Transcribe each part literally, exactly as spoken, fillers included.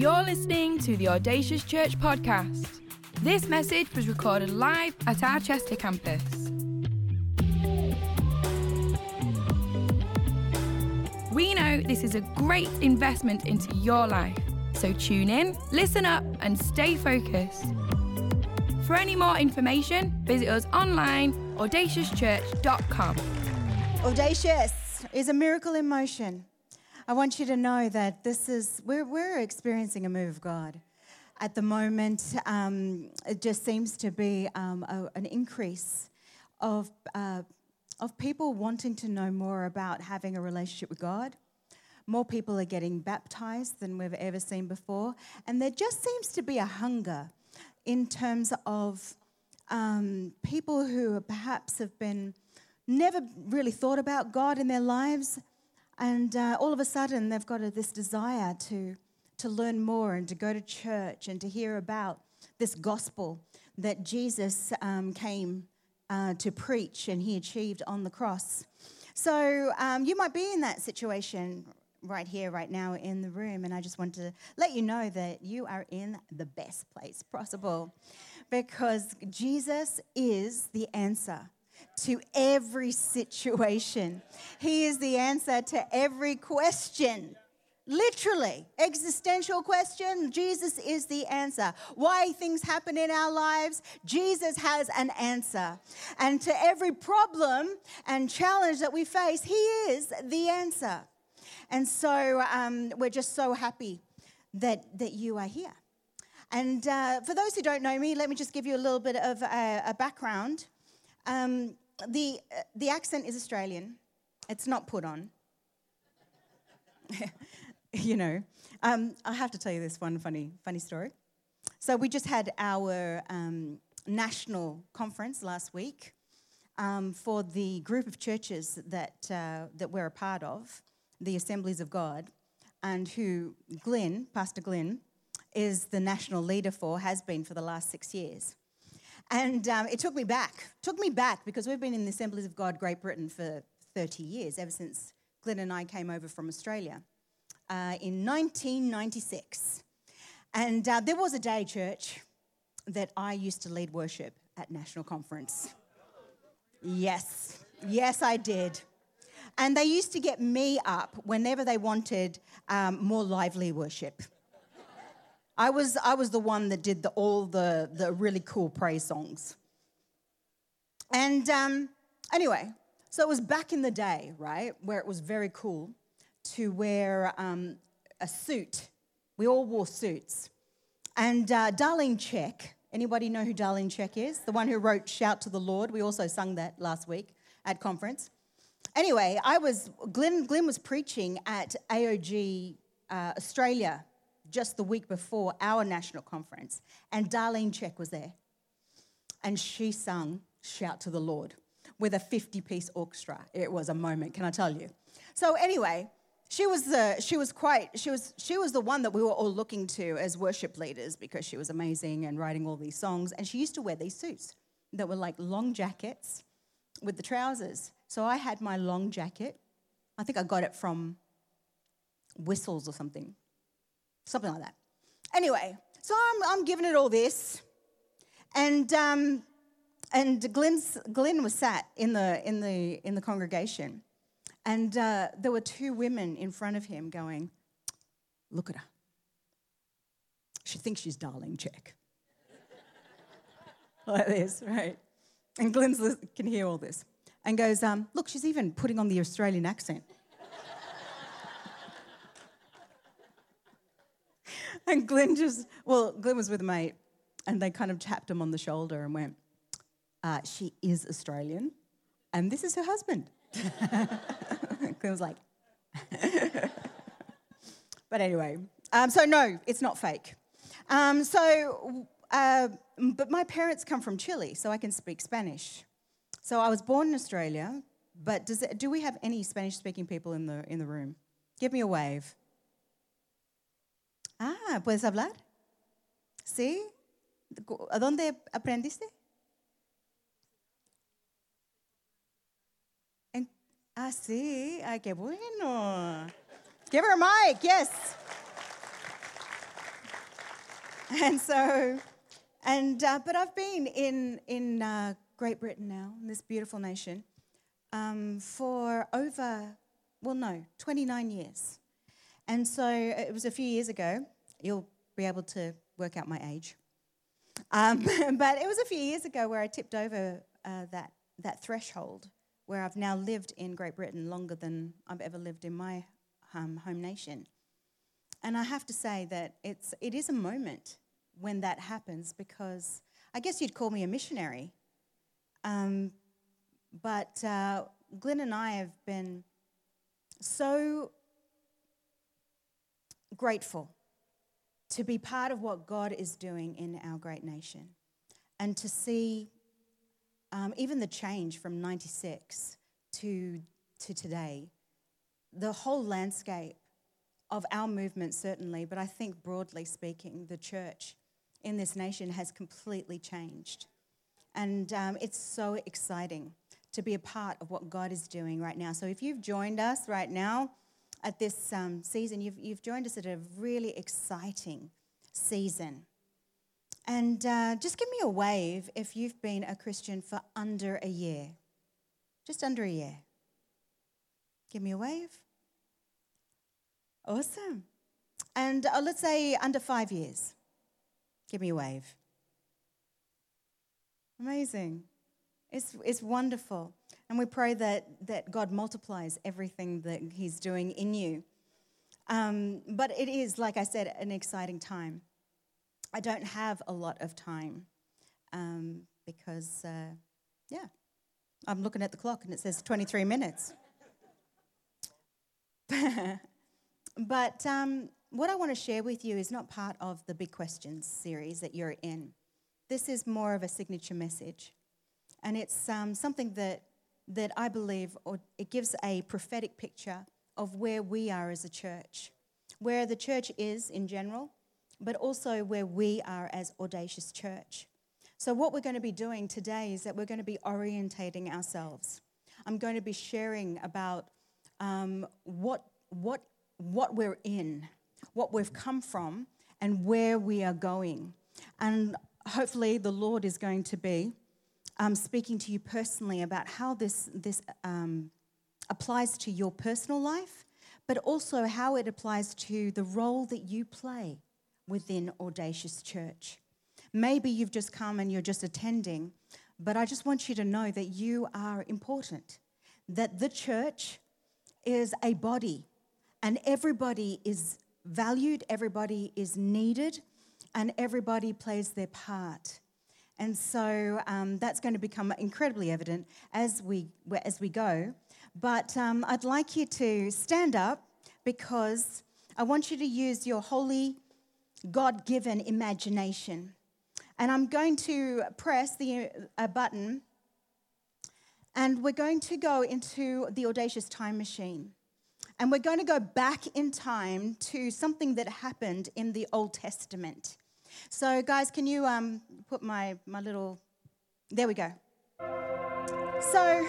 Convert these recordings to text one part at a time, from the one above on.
You're listening to the Audacious Church podcast. This message was recorded live at our Chester campus. We know this is a great investment into your life, so tune in, listen up, and stay focused. For any more information, visit us online, audacious church dot com. Audacious is a miracle in motion. I want you to know that this is, we're, we're experiencing a move of God. At the moment, um, it just seems to be um, a, an increase of, uh, of people wanting to know more about having a relationship with God. More people are getting baptized than we've ever seen before. And there just seems to be a hunger in terms of um, people who perhaps have been never really thought about God in their lives. And uh, all of a sudden, they've got a, this desire to, to learn more and to go to church and to hear about this gospel that Jesus um, came uh, to preach and he achieved on the cross. So um, you might be in that situation right here, right now in the room, and I just want to let you know that you are in the best place possible because Jesus is the answer to every situation. He is the answer to every question. Literally, existential question, Jesus is the answer. Why things happen in our lives, Jesus has an answer. And to every problem and challenge that we face, he is the answer. And so um, we're just so happy that, that you are here. And uh, for those who don't know me, let me just give you a little bit of a, a background. Um, the uh, the accent is Australian. It's not put on. you know, um, I have to tell you this one funny funny story. So we just had our um, national conference last week um, for the group of churches that uh, that we're a part of, the Assemblies of God, and who Glenn, Pastor Glenn, is the national leader for, has been for the last six years. And um, it took me back, took me back because we've been in the Assemblies of God, Great Britain for thirty years, ever since Glenn and I came over from Australia uh, in nineteen ninety-six. And uh, there was a day, church, that I used to lead worship at National Conference. Yes, yes, I did. And they used to get me up whenever they wanted um, more lively worship. I was I was the one that did the, all the, the really cool praise songs. And um, anyway, so it was back in the day, right, where it was very cool to wear um, a suit. We all wore suits. And uh, Darlene Zschech, anybody know who Darlene Zschech is? The one who wrote Shout to the Lord. We also sung that last week at conference. Anyway, I was Glenn, Glenn was preaching at A O G uh, Australia just the week before our national conference, and Darlene Zschech was there. And she sung Shout to the Lord with a fifty-piece orchestra. It was a moment, can I tell you? So anyway, she was the she was quite she was she was the one that we were all looking to as worship leaders because she was amazing and writing all these songs. And she used to wear these suits that were like long jackets with the trousers. So I had my long jacket. I think I got it from Whistles or something. Something like that. Anyway, so I'm, I'm giving it all this, and um, and Glenn's, Glenn was sat in the in the in the congregation, and uh, there were two women in front of him going, "Look at her. She thinks she's Darlene Zschech." Like this, right? And Glenn can hear all this, and goes, um, "Look, she's even putting on the Australian accent." And Glenn just, well, Glenn was with a mate, and they kind of tapped him on the shoulder and went, uh, she is Australian, and this is her husband. Glenn was like, but anyway, um, so no, it's not fake. Um, so, uh, but my parents come from Chile, so I can speak Spanish. So I was born in Australia, but does it, do we have any Spanish-speaking people in the in the room? Give me a wave. Ah, ¿puedes hablar? ¿Sí? ¿A dónde aprendiste? En, ah, sí. Ay, qué bueno. Give her a mic, yes. And so, and uh, but I've been in in uh, Great Britain now, in this beautiful nation, um, for over, well, no, twenty-nine years. And so it was a few years ago. You'll be able to work out my age. Um, but it was a few years ago where I tipped over uh, that that threshold, where I've now lived in Great Britain longer than I've ever lived in my um, home nation. And I have to say that it's it is a moment when that happens, because I guess you'd call me a missionary. Um, but uh, Glenn and I have been so grateful to be part of what God is doing in our great nation, and to see um, even the change from ninety-six to to today, the whole landscape of our movement certainly, but I think broadly speaking, the church in this nation has completely changed. And um, it's so exciting to be a part of what God is doing right now. So if you've joined us right now at this um, season, you've, you've joined us at a really exciting season. And uh, just give me a wave if you've been a Christian for under a year. Just under a year. Give me a wave. Awesome. And uh, let's say under five years. Give me a wave. Amazing. It's it's wonderful. And we pray that, that God multiplies everything that he's doing in you. Um, but it is, like I said, an exciting time. I don't have a lot of time um, because, uh, yeah, I'm looking at the clock and it says twenty-three minutes. But um, what I want to share with you is not part of the Big Questions series that you're in. This is more of a signature message. And it's um, something that that I believe, or it gives a prophetic picture of where we are as a church, where the church is in general, but also where we are as Audacious Church. So what we're going to be doing today is that we're going to be orientating ourselves. I'm going to be sharing about um, what what what we're in, what we've come from, and where we are going. And hopefully the Lord is going to be um, speaking to you personally about how this, this um, applies to your personal life, but also how it applies to the role that you play within Audacious Church. Maybe you've just come and you're just attending, but I just want you to know that you are important, that the church is a body, and everybody is valued, everybody is needed, and everybody plays their part. And so um, that's going to become incredibly evident as we as we go. But um, I'd like you to stand up, because I want you to use your holy, God-given imagination. And I'm going to press the uh, button, and we're going to go into the Audacious Time Machine. And we're going to go back in time to something that happened in the Old Testament. So, guys, can you um, put my, my little... There we go. So,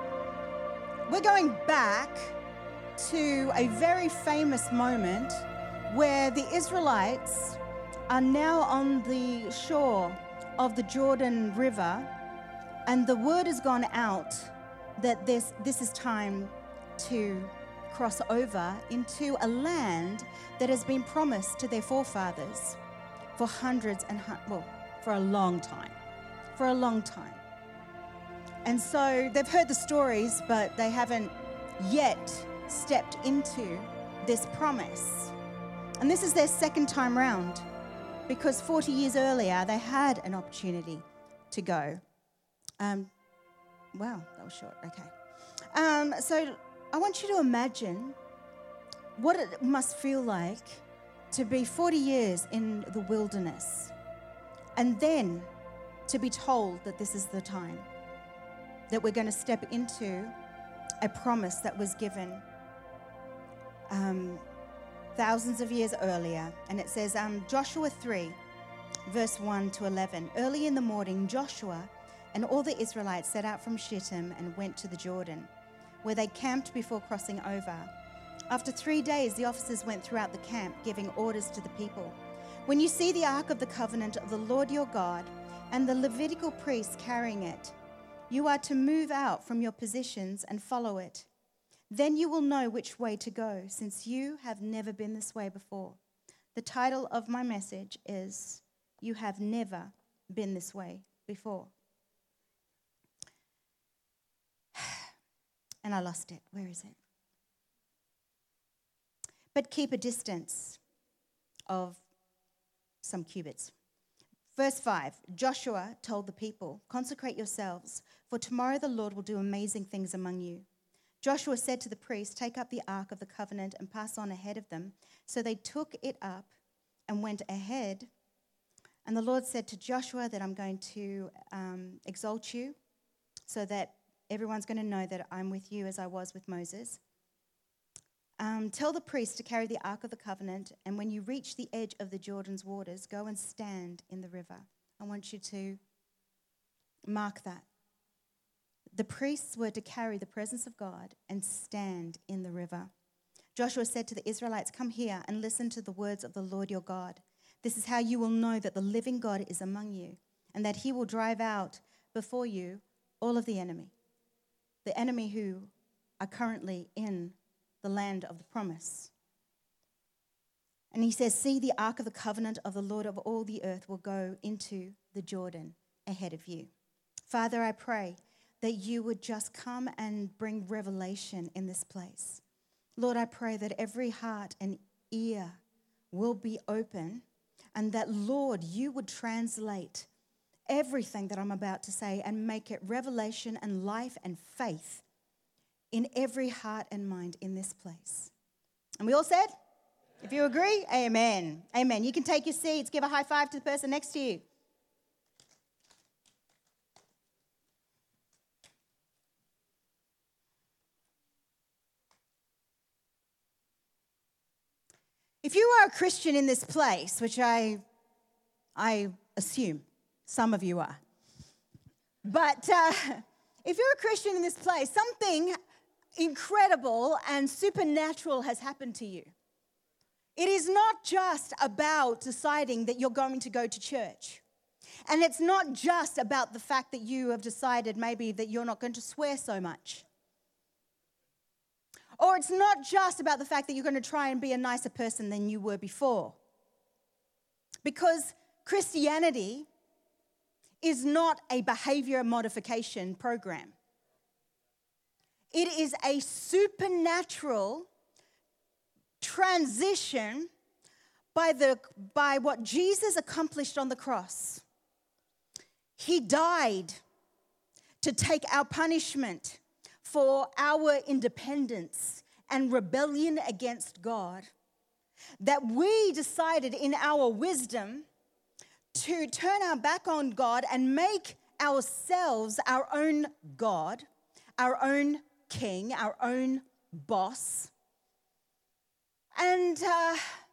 we're going back to a very famous moment where the Israelites are now on the shore of the Jordan River, and the word has gone out that this, this is time to cross over into a land that has been promised to their forefathers for hundreds and, well, for a long time, for a long time. And so they've heard the stories, but they haven't yet stepped into this promise. And this is their second time round, because forty years earlier, they had an opportunity to go. Um, wow, that was short, okay. Um, so I want you to imagine what it must feel like to be forty years in the wilderness, and then to be told that this is the time, that we're going to step into a promise that was given um, thousands of years earlier. And it says, um, Joshua three, verse one to eleven, early in the morning, Joshua and all the Israelites set out from Shittim and went to the Jordan, where they camped before crossing over. After three days, the officers went throughout the camp, giving orders to the people. When you see the ark of the covenant of the Lord your God and the Levitical priests carrying it, you are to move out from your positions and follow it. Then you will know which way to go, since you have never been this way before. The title of my message is, You Have Never Been This Way Before. And I lost it. Where is it? But keep a distance of some cubits. Verse five, Joshua told the people, consecrate yourselves, for tomorrow the Lord will do amazing things among you. Joshua said to the priests, take up the ark of the covenant and pass on ahead of them. So they took it up and went ahead. And the Lord said to Joshua that I'm going to um, exalt you so that everyone's going to know that I'm with you as I was with Moses. Um, tell the priests to carry the ark of the covenant, and when you reach the edge of the Jordan's waters, go and stand in the river. I want you to mark that. The priests were to carry the presence of God and stand in the river. Joshua said to the Israelites, come here and listen to the words of the Lord your God. This is how you will know that the living God is among you, and that he will drive out before you all of the enemy, the enemy who are currently in the land of the promise. And he says, see, the ark of the covenant of the Lord of all the earth will go into the Jordan ahead of you. Father, I pray that you would just come and bring revelation in this place. Lord, I pray that every heart and ear will be open, and that, Lord, you would translate everything that I'm about to say and make it revelation and life and faith in every heart and mind in this place. And we all said, if you agree, amen. Amen. You can take your seats. Give a high five to the person next to you. If you are a Christian in this place, which I, I assume some of you are, but uh, if you're a Christian in this place, something incredible and supernatural has happened to you. It is not just about deciding that you're going to go to church. And it's not just about the fact that you have decided maybe that you're not going to swear so much. Or it's not just about the fact that you're going to try and be a nicer person than you were before. Because Christianity is not a behavior modification program. It is a supernatural transition by, the, by what Jesus accomplished on the cross. He died to take our punishment for our independence and rebellion against God, that we decided in our wisdom to turn our back on God and make ourselves our own God, our own king, our own boss. And, uh,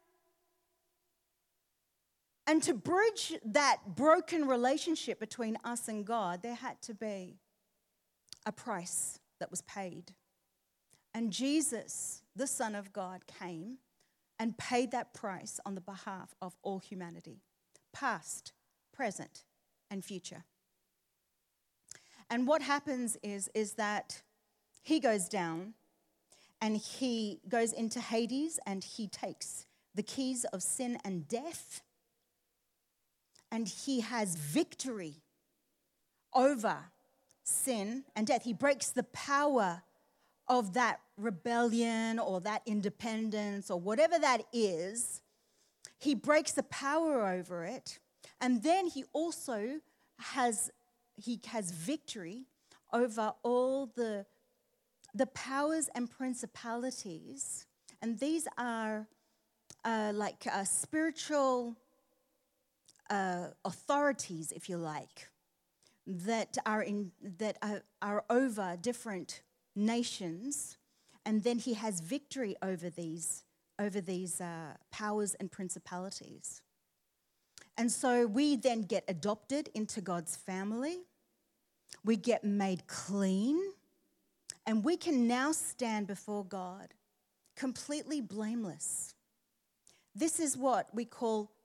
and to bridge that broken relationship between us and God, there had to be a price that was paid. And Jesus, the Son of God, came and paid that price on the behalf of all humanity, past, present, and future. And what happens is, is that he goes down and he goes into Hades and he takes the keys of sin and death, and he has victory over sin and death. He breaks the power of that rebellion or that independence or whatever that is. He breaks the power over it, and then he also has he has victory over all the the powers and principalities, and these are uh, like uh, spiritual uh, authorities, if you like, that are in that are, are over different nations, and then he has victory over these over these uh, powers and principalities. And so we then get adopted into God's family. We get made clean, and we can now stand before God completely blameless. This is what we call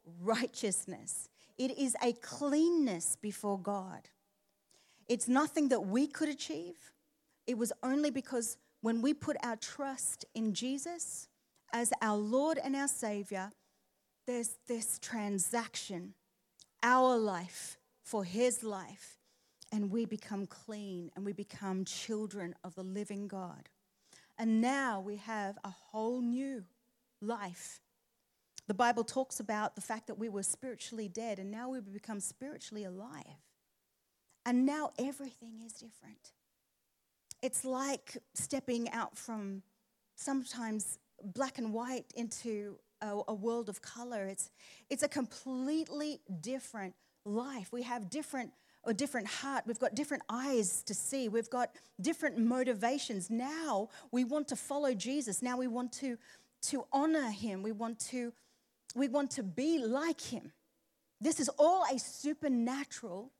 righteousness. It is a cleanness before God. It's nothing that we could achieve. It was only because when we put our trust in Jesus as our Lord and our Savior, there's this transaction, our life for his life, and we become clean and we become children of the living God. And now we have a whole new life. The Bible talks about the fact that we were spiritually dead and now we've become spiritually alive. And now everything is different. It's like stepping out from sometimes black and white into a, a world of color. It's, it's a completely different life. We have different a different heart. We've got different eyes to see. We've got different motivations. Now we want to follow Jesus. Now we want to, to honor him. We want to, we want to be like him. This is all a supernatural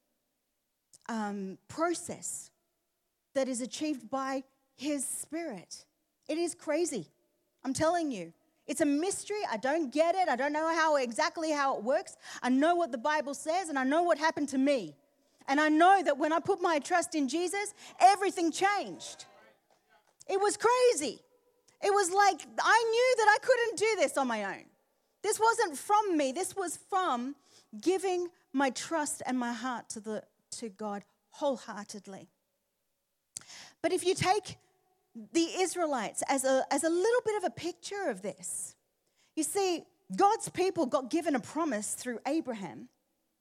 um, process that is achieved by his Spirit. It is crazy. I'm telling you. It's a mystery. I don't get it. I don't know how exactly how it works. I know what the Bible says, and I know what happened to me. And I know that when I put my trust in Jesus, everything changed. It was crazy. It was like I knew that I couldn't do this on my own. This wasn't from me. This was from giving my trust and my heart to the to God wholeheartedly. But if you take the Israelites as a, as a little bit of a picture of this, you see, God's people got given a promise through Abraham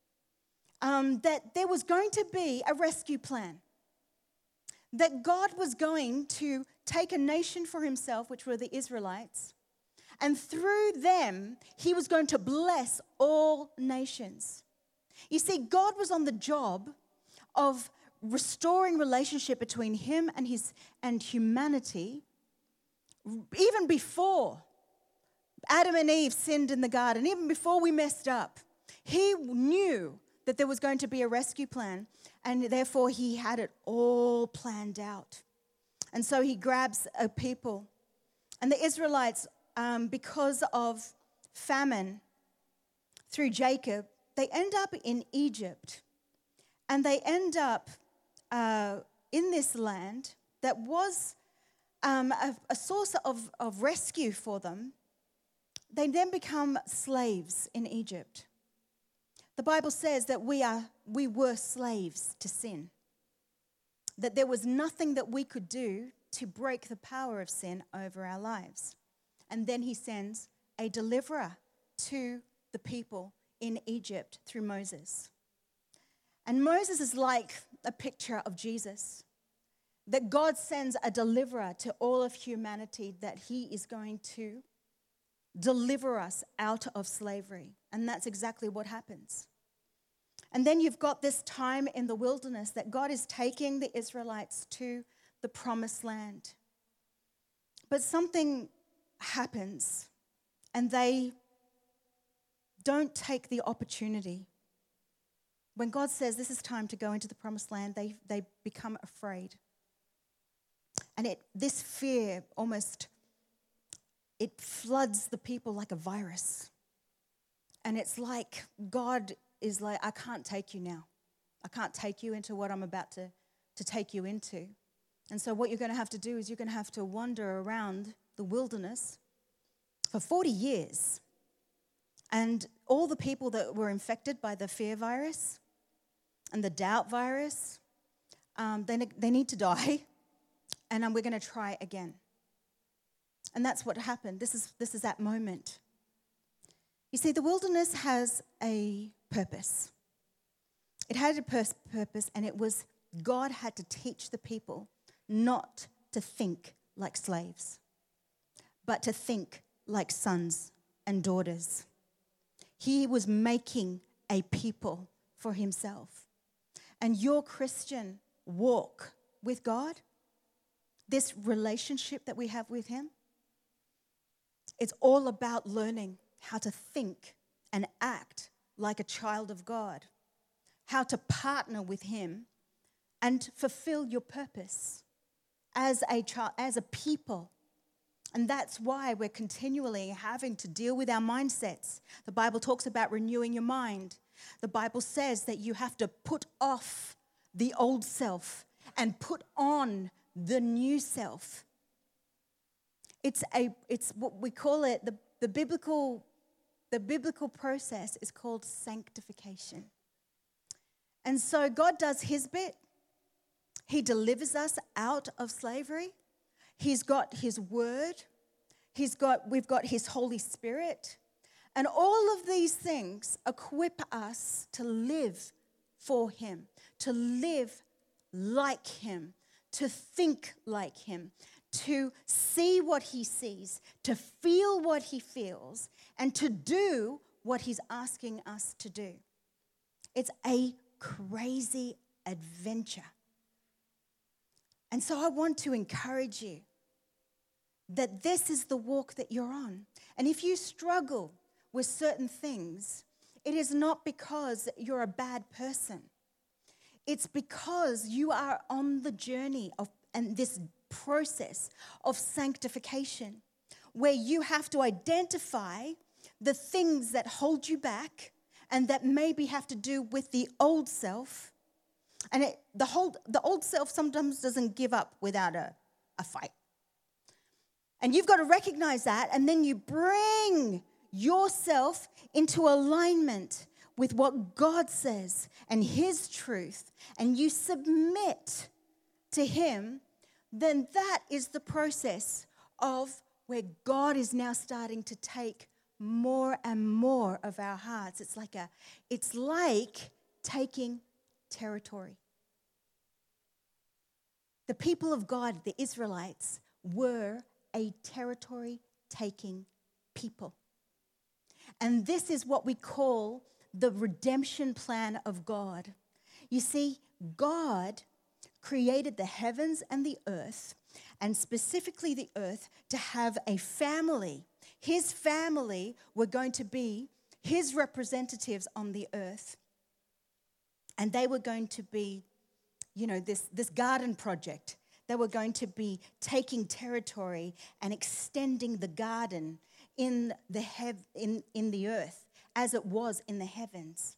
um, that there was going to be a rescue plan, that God was going to take a nation for himself, which were the Israelites, and through them, he was going to bless all nations. You see, God was on the job of restoring relationship between him and his and humanity even before Adam and Eve sinned in the garden, even before we messed up. He knew that there was going to be a rescue plan, and therefore he had it all planned out. And so he grabs a people, and the Israelites, um, because of famine through Jacob, they end up in Egypt, and they end up Uh, in this land that was um, a, a source of, of rescue for them. They then become slaves in Egypt. The Bible says that we are we were slaves to sin, that there was nothing that we could do to break the power of sin over our lives. And then he sends a deliverer to the people in Egypt through Moses. And Moses is like a picture of Jesus, that God sends a deliverer to all of humanity, that he is going to deliver us out of slavery. And that's exactly what happens. And then you've got this time in the wilderness that God is taking the Israelites to the promised land. But something happens, and they don't take the opportunity. When God says this is time to go into the promised land, they, they become afraid. And it this fear almost, it floods the people like a virus. And it's like God is like, I can't take you now. I can't take you into what I'm about to, to take you into. And so what you're going to have to do is you're going to have to wander around the wilderness for forty years. And all the people that were infected by the fear virus and the doubt virus, um, they, they need to die, and um, we're going to try again. And that's what happened. This is, this is that moment. You see, the wilderness has a purpose. It had a pur- purpose, and it was God had to teach the people not to think like slaves, but to think like sons and daughters. He was making a people for himself. And your Christian walk with God, this relationship that we have with him, it's all about learning how to think and act like a child of God, how to partner with him and fulfill your purpose as a child, as a people, And that's why we're continually having to deal with our mindsets. The Bible talks about renewing your mind. The Bible says that you have to put off the old self and put on the new self. It's a it's what we call it, the, the biblical the biblical process is called sanctification. And so God does his bit. He delivers us out of slavery. He's got his word. He's got we've got his Holy Spirit. And all of these things equip us to live for him, to live like him, to think like him, to see what he sees, to feel what he feels, and to do what he's asking us to do. It's a crazy adventure. And so I want to encourage you that this is the walk that you're on. And if you struggle with certain things, it is not because you're a bad person. It's because you are on the journey of and this process of sanctification, where you have to identify the things that hold you back and that maybe have to do with the old self. And it, the whole the old self sometimes doesn't give up without a, a fight. And you've got to recognize that, and then you bring yourself into alignment with what God says and his truth, and you submit to him. Then that is the process of where God is now starting to take more and more of our hearts. It's like a, it's like taking territory. The people of God, the Israelites, were a territory-taking people. And this is what we call the redemption plan of God. You see, God created the heavens and the earth, and specifically the earth, to have a family. His family were going to be his representatives on the earth. And they were going to be, you know, this, this garden project. They were going to be taking territory and extending the garden in the hev- in, in the earth as it was in the heavens.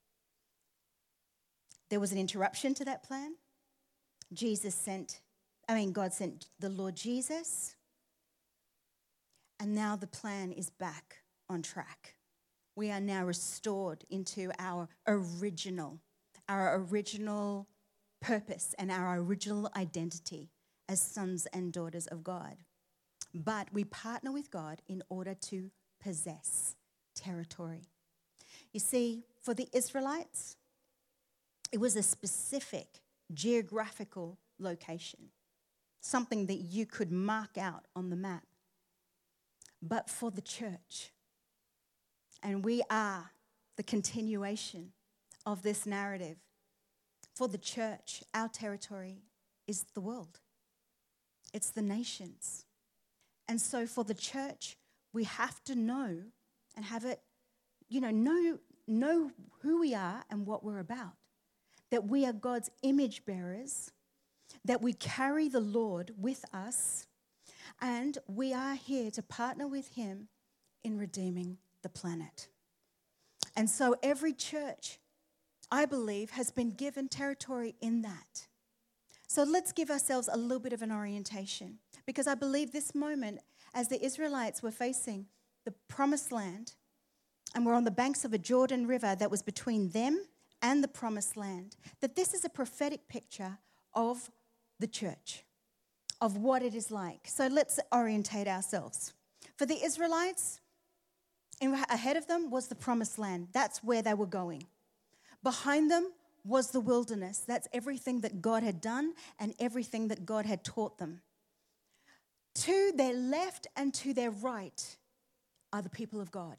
There was an interruption to that plan. Jesus sent, I mean, God sent the Lord Jesus. And now the plan is back on track. We are now restored into our original, our original purpose and our original identity as sons and daughters of God. But we partner with God in order to possess territory. You see, for the Israelites, it was a specific geographical location, something that you could mark out on the map. But for the church, and we are the continuation of this narrative, for the church, our territory is the world. It's the nations. And so for the church, we have to know and have it, you know, know, know who we are and what we're about. That we are God's image bearers, that we carry the Lord with us, and we are here to partner with him in redeeming the planet. And so every church, I believe, has been given territory in that. So let's give ourselves a little bit of an orientation, because I believe this moment, as the Israelites were facing the promised land and were on the banks of a Jordan River that was between them and the promised land, that this is a prophetic picture of the church, of what it is like. So let's orientate ourselves. For the Israelites, in, ahead of them was the promised land. That's where they were going. Behind them was the wilderness. That's everything that God had done and everything that God had taught them. To their left and to their right are the people of God.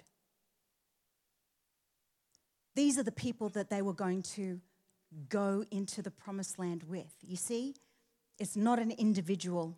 These are the people that they were going to go into the promised land with. You see, it's not an individual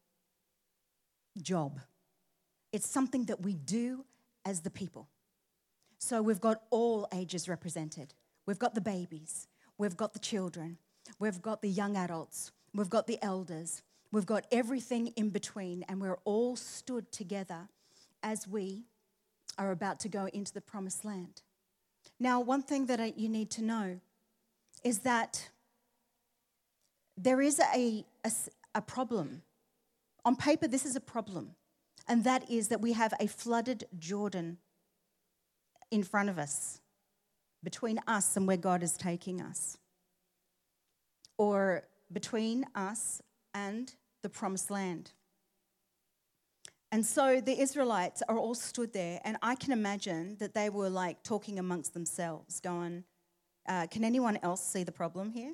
job. It's something that we do as the people. So we've got all ages represented. We've got the babies. We've got the children. We've got the young adults. We've got the elders. We've got everything in between, and we're all stood together as we are about to go into the promised land. Now, one thing that I, you need to know is that there is a, a, a problem. On paper, this is a problem, and that is that we have a flooded Jordan in front of us, between us and where God is taking us, or between us and the promised land. And so the Israelites are all stood there, and I can imagine that they were like talking amongst themselves, going, uh, can anyone else see the problem here?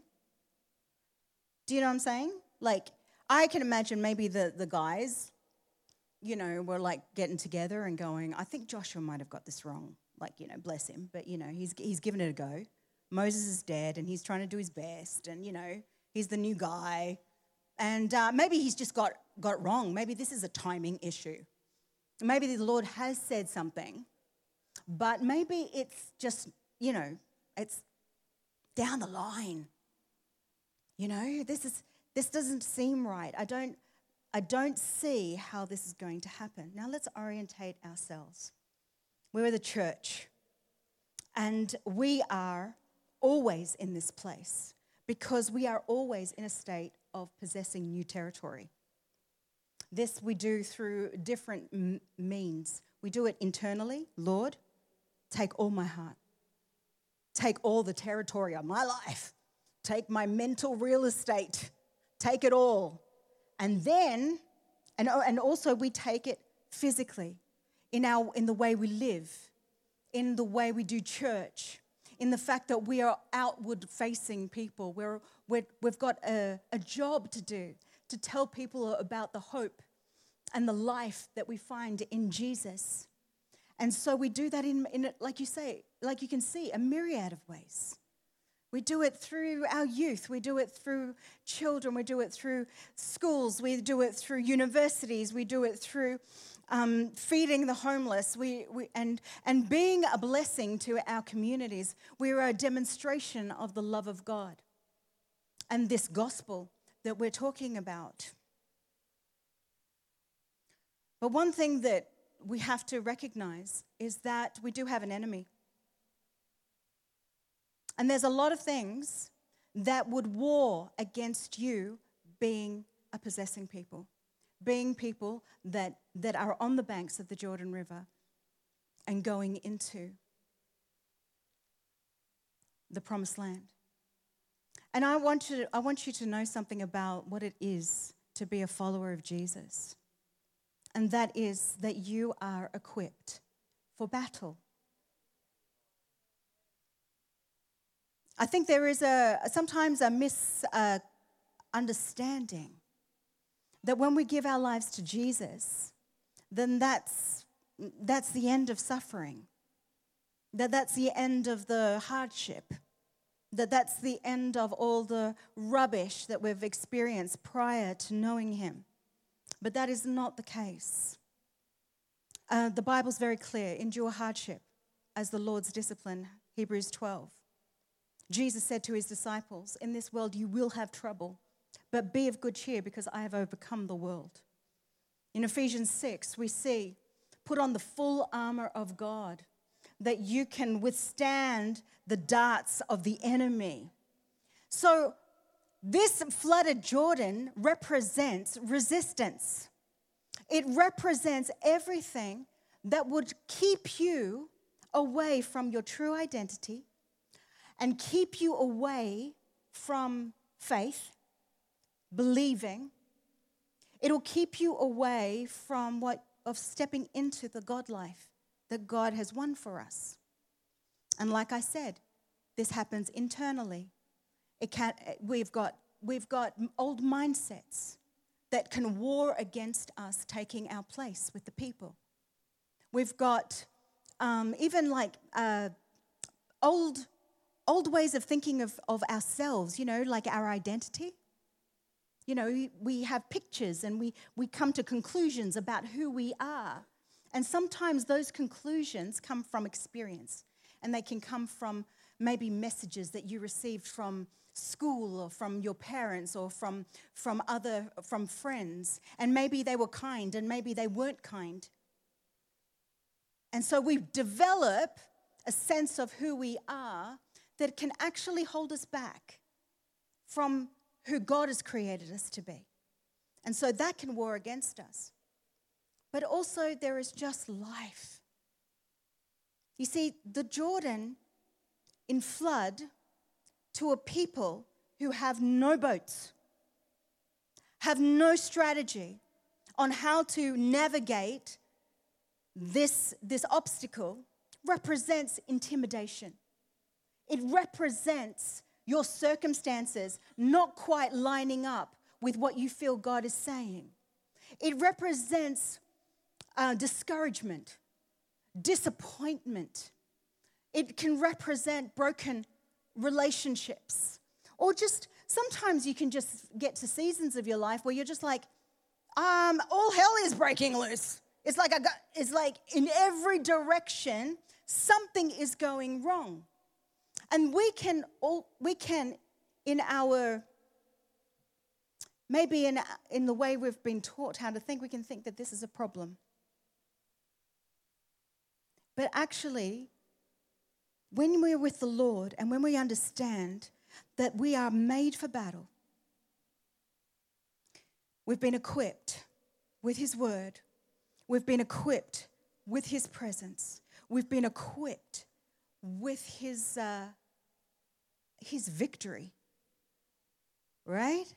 Do you know what I'm saying? Like, I can imagine maybe the, the guys, you know, were like getting together and going, I think Joshua might have got this wrong. Like, you know, bless him, but, you know, he's he's given it a go. Moses is dead, and he's trying to do his best, and, you know, he's the new guy. And uh, maybe he's just got, got it wrong. Maybe this is a timing issue. Maybe the Lord has said something, but maybe it's just, you know, it's down the line. You know, this is this doesn't seem right. I don't I don't see how this is going to happen. Now let's orientate ourselves. We're the church, and we are always in this place because we are always in a state of possessing new territory. This we do through different m- means. We do it internally. Lord, take all my heart. Take all the territory of my life. Take my mental real estate. Take it all. And then, and, and also we take it physically. In our in the way we live, in the way we do church, in the fact that we are outward-facing people. We're, we're, we've got a, a job to do, to tell people about the hope and the life that we find in Jesus. And so we do that in, in like you say, like you can see, a myriad of ways. We do it through our youth. We do it through children. We do it through schools. We do it through universities. We do it through um, feeding the homeless. We, we and and being a blessing to our communities. We are a demonstration of the love of God and this gospel that we're talking about. But one thing that we have to recognize is that we do have an enemy. And there's a lot of things that would war against you being a possessing people, being people that, that are on the banks of the Jordan River and going into the promised land. And I want you, I want you to know something about what it is to be a follower of Jesus. And that is that you are equipped for battle. I think there is a sometimes a misunderstanding that when we give our lives to Jesus, then that's that's the end of suffering, that that's the end of the hardship, that that's the end of all the rubbish that we've experienced prior to knowing him. But that is not the case. Uh, the Bible's very clear. Endure hardship as the Lord's discipline, Hebrews twelve. Jesus said to his disciples, in this world you will have trouble, but be of good cheer because I have overcome the world. In Ephesians six, we see, put on the full armor of God that you can withstand the darts of the enemy. So this flooded Jordan represents resistance. It represents everything that would keep you away from your true identity and keep you away from faith, believing. It'll keep you away from what of stepping into the God life that God has won for us. And like I said, this happens internally. It can we've got we've got old mindsets that can war against us taking our place with the people. We've got um, even like uh, old old ways of thinking of, of ourselves, you know, like our identity. You know, we, we have pictures and we, we come to conclusions about who we are. And sometimes those conclusions come from experience, and they can come from maybe messages that you received from school or from your parents or from, from other, from friends. And maybe they were kind and maybe they weren't kind. And so we develop a sense of who we are that can actually hold us back from who God has created us to be. And so that can war against us. But also there is just life. You see, the Jordan in flood to a people who have no boats, have no strategy on how to navigate this, this obstacle, represents intimidation. It represents your circumstances not quite lining up with what you feel God is saying. It represents uh, discouragement, disappointment. It can represent broken relationships. Or just sometimes you can just get to seasons of your life where you're just like, um, all hell is breaking loose. It's like I got, it's like in every direction something is going wrong. And we can all we can in our maybe in in the way we've been taught how to think, we can think that this is a problem. But actually, when we're with the Lord and when we understand that we are made for battle, we've been equipped with His word, we've been equipped with His presence, we've been equipped with His uh, His victory, right?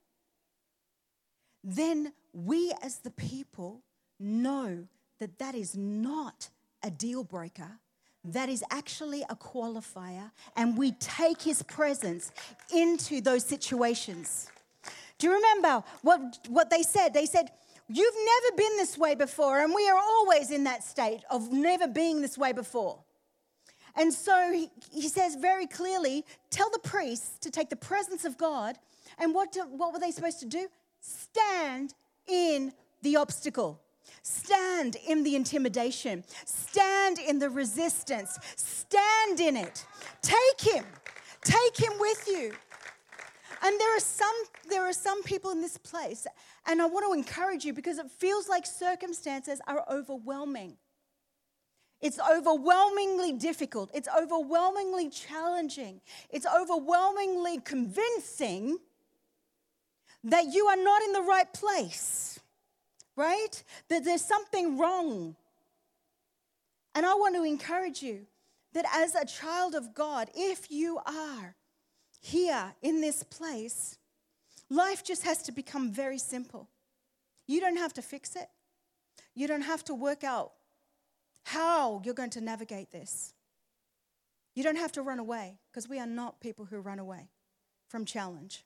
Then we as the people know that that is not a deal breaker. That is actually a qualifier, and we take His presence into those situations. Do you remember what, what they said? They said, you've never been this way before, and we are always in that state of never being this way before. And so he, he says very clearly, tell the priests to take the presence of God, and what, do, what were they supposed to do? Stand in the obstacle. Stand in the intimidation. Stand in the resistance. Stand in it. Take Him. Take Him with you. And there are some there are some people in this place, and I want to encourage you because it feels like circumstances are overwhelming. It's overwhelmingly difficult. It's overwhelmingly challenging. It's overwhelmingly convincing that you are not in the right place. Right? That there's something wrong. And I want to encourage you that as a child of God, if you are here in this place, life just has to become very simple. You don't have to fix it. You don't have to work out how you're going to navigate this. You don't have to run away, because we are not people who run away from challenge.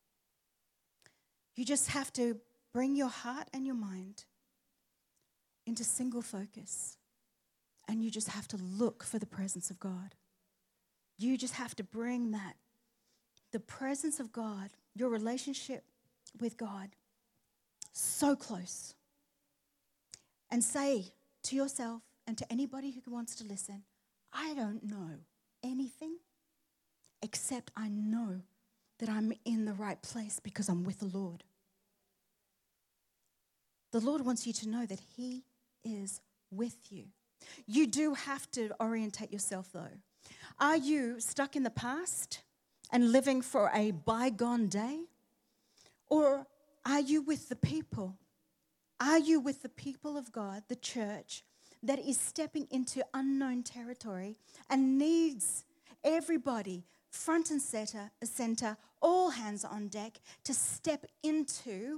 You just have to bring your heart and your mind into single focus. And you just have to look for the presence of God. You just have to bring that, the presence of God, your relationship with God, so close. And say to yourself and to anybody who wants to listen, I don't know anything except I know that I'm in the right place because I'm with the Lord. The Lord wants you to know that He is with you. You do have to orientate yourself, though. Are you stuck in the past and living for a bygone day? Or are you with the people? Are you with the people of God, the church, that is stepping into unknown territory and needs everybody front and center, center, all hands on deck to step into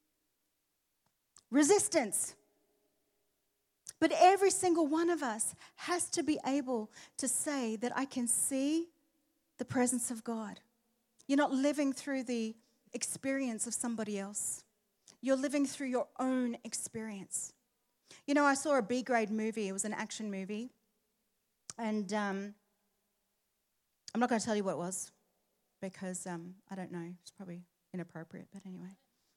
resistance? But every single one of us has to be able to say that I can see the presence of God. You're not living through the experience of somebody else. You're living through your own experience. You know, I saw a B-grade movie. It was an action movie. And um, I'm not going to tell you what it was because um, I don't know. It's probably inappropriate, but anyway.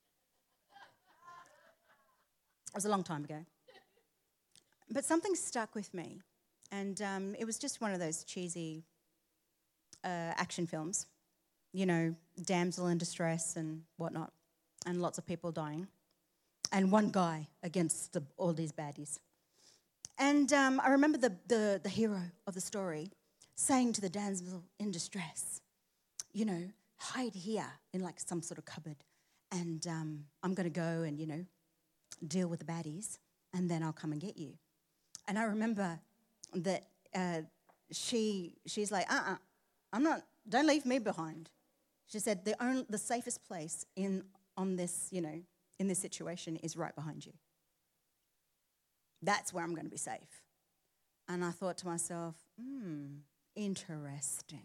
It was a long time ago. But something stuck with me. And um, it was just one of those cheesy uh, action films, you know, damsel in distress and whatnot, and lots of people dying, and one guy against the, all these baddies. And um, I remember the, the, the hero of the story saying to the damsel in distress, you know, hide here in like some sort of cupboard, and um, I'm going to go and, you know, deal with the baddies, and then I'll come and get you. And I remember that uh, she she's like, uh-uh, I'm not, don't leave me behind. She said, the only, the safest place in on this, you know, in this situation is right behind you. That's where I'm going to be safe. And I thought to myself, hmm, interesting.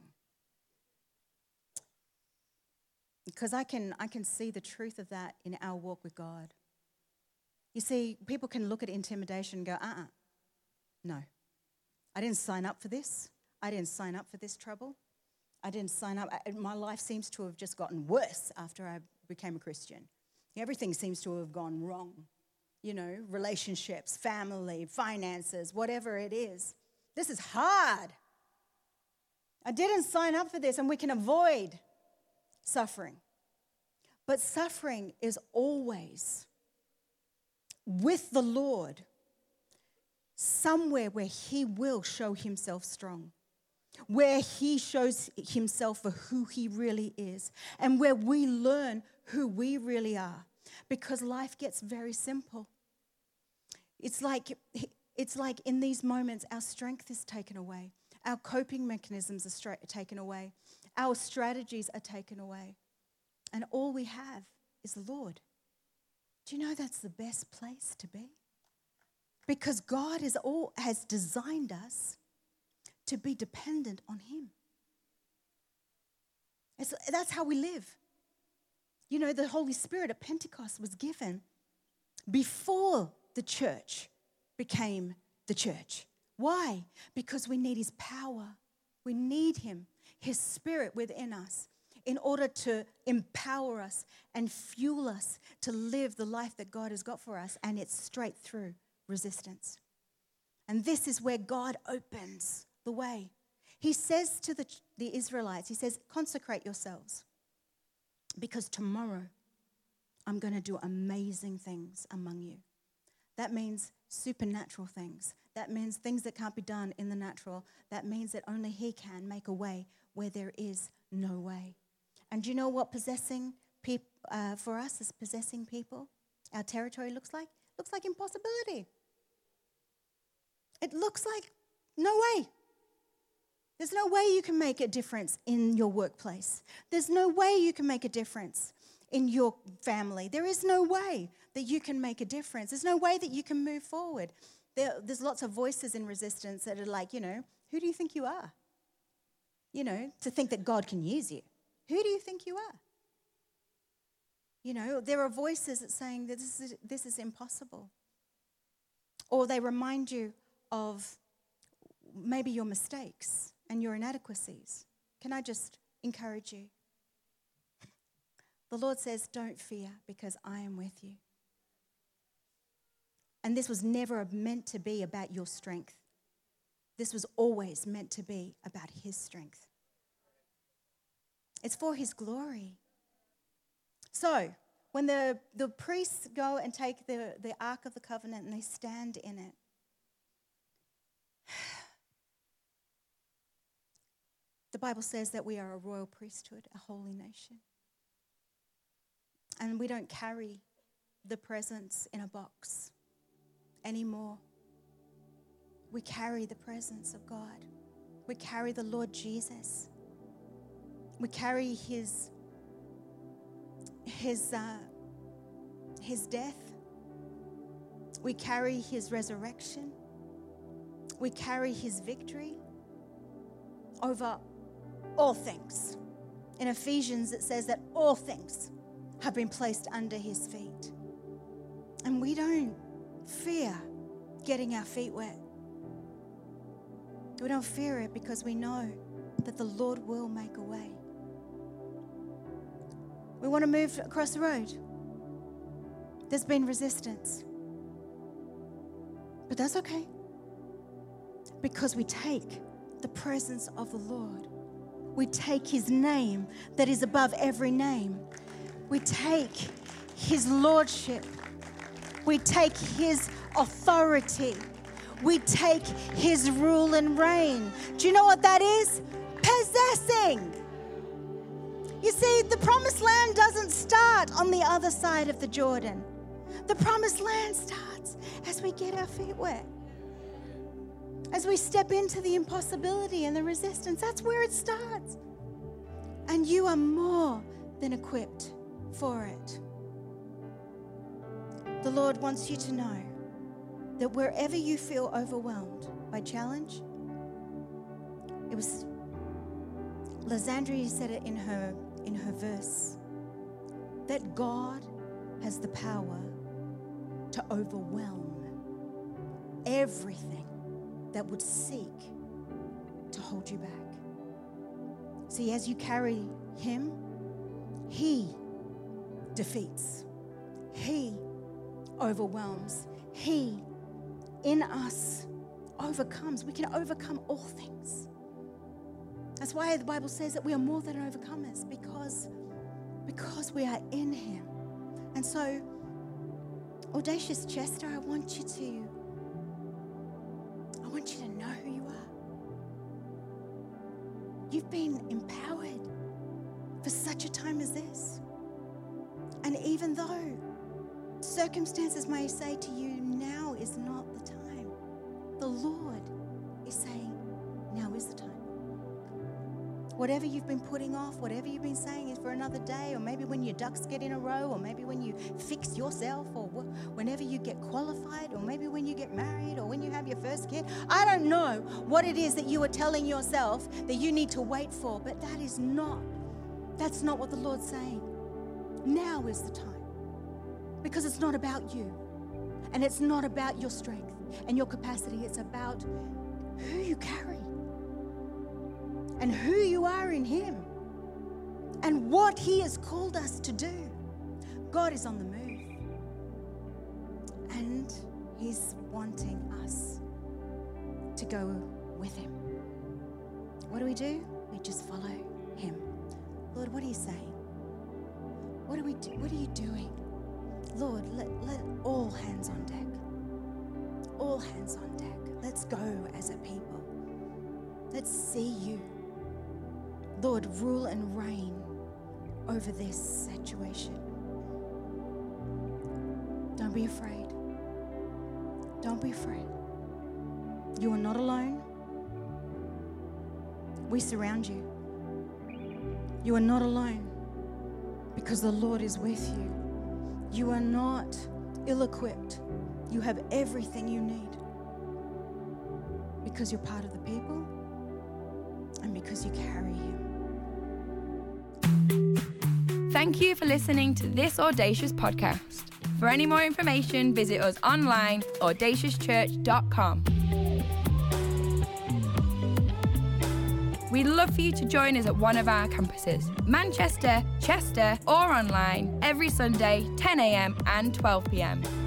Because I can I can see the truth of that in our walk with God. You see, people can look at intimidation and go, uh-uh, no. I didn't sign up for this. I didn't sign up for this trouble. I didn't sign up. My life seems to have just gotten worse after I became a Christian. Everything seems to have gone wrong. You know, relationships, family, finances, whatever it is. This is hard. I didn't sign up for this, and we can avoid suffering. But suffering is always with the Lord, somewhere where he will show himself strong, where he shows himself for who he really is, and where we learn who we really are, because life gets very simple. It's like, it's like in these moments, our strength is taken away. Our coping mechanisms are stra- taken away. Our strategies are taken away. And all we have is the Lord. Do you know that's the best place to be? Because God is all, has designed us to be dependent on him. It's, that's how we live. You know, the Holy Spirit at Pentecost was given before the church became the church. Why? Because we need his power. We need him, his spirit within us, in order to empower us and fuel us to live the life that God has got for us, and it's straight through resistance. And this is where God opens the way. He says to the, the Israelites, he says, consecrate yourselves, because tomorrow I'm going to do amazing things among you. That means supernatural things. That means things that can't be done in the natural. That means that only he can make a way where there is no way. And do you know what possessing people, uh, for us as possessing people, our territory looks like? It looks like impossibility. It looks like no way. There's no way you can make a difference in your workplace. There's no way you can make a difference in your family. There is no way that you can make a difference. There's no way that you can move forward. There, there's lots of voices in resistance that are like, you know, who do you think you are? You know, to think that God can use you. Who do you think you are? You know, there are voices that saying that this is, this is impossible. Or they remind you of maybe your mistakes and your inadequacies. Can I just encourage you? The Lord says, don't fear, because I am with you. And this was never meant to be about your strength. This was always meant to be about his strength. It's for his glory. So, when the, the priests go and take the, the Ark of the Covenant and they stand in it, the Bible says that we are a royal priesthood, a holy nation. And we don't carry the presence in a box anymore. We carry the presence of God. We carry the Lord Jesus. We carry his, his, uh, his death. We carry his resurrection. We carry his victory over all things. In Ephesians, it says that all things have been placed under his feet. And we don't fear getting our feet wet. We don't fear it because we know that the Lord will make a way. We want to move across the road. There's been resistance. But that's okay, because we take the presence of the Lord We take his name that is above every name. We take his lordship. We take his authority. We take his rule and reign. Do you know what that is? Possessing. You see, the promised land doesn't start on the other side of the Jordan. The promised land starts as we get our feet wet. As we step into the impossibility and the resistance, that's where it starts. And you are more than equipped for it. The Lord wants you to know that wherever you feel overwhelmed by challenge, it was Lysandria said it in her in her verse, that God has the power to overwhelm everything that would seek to hold you back. See, as you carry him, he defeats, he overwhelms, he in us overcomes. We can overcome all things. That's why the Bible says that we are more than overcomers, because, because we are in him. And so, Audacious Chester, I want you to, I want you to know who you are. You've been empowered for such a time as this. And even though circumstances may say to you, now is not the time, the Lord is saying, now is the time. Whatever you've been putting off, whatever you've been saying is for another day, or maybe when your ducks get in a row, or maybe when you fix yourself, or wh- whenever you get qualified, or maybe when you get married, or when you have your first kid. I don't know what it is that you are telling yourself that you need to wait for, but that is not, that's not what the Lord's saying. Now is the time. Because it's not about you, and it's not about your strength and your capacity. It's about who you carry and who you are in him and what he has called us to do. God is on the move, and he's wanting us to go with him. What do we do? We just follow him. Lord, what are you saying? What are we do? What are you doing? Lord, let, let all hands on deck. All hands on deck. Let's go as a people. Let's see you, Lord, rule and reign over this situation. Don't be afraid. Don't be afraid. You are not alone. We surround you. You are not alone because the Lord is with you. You are not ill-equipped. You have everything you need because you're part of the people and because you carry him. Thank you for listening to this Audacious podcast. For any more information, visit us online, audacious church dot com. We'd love for you to join us at one of our campuses, Manchester, Chester, or online, every Sunday, ten a.m. and twelve p.m.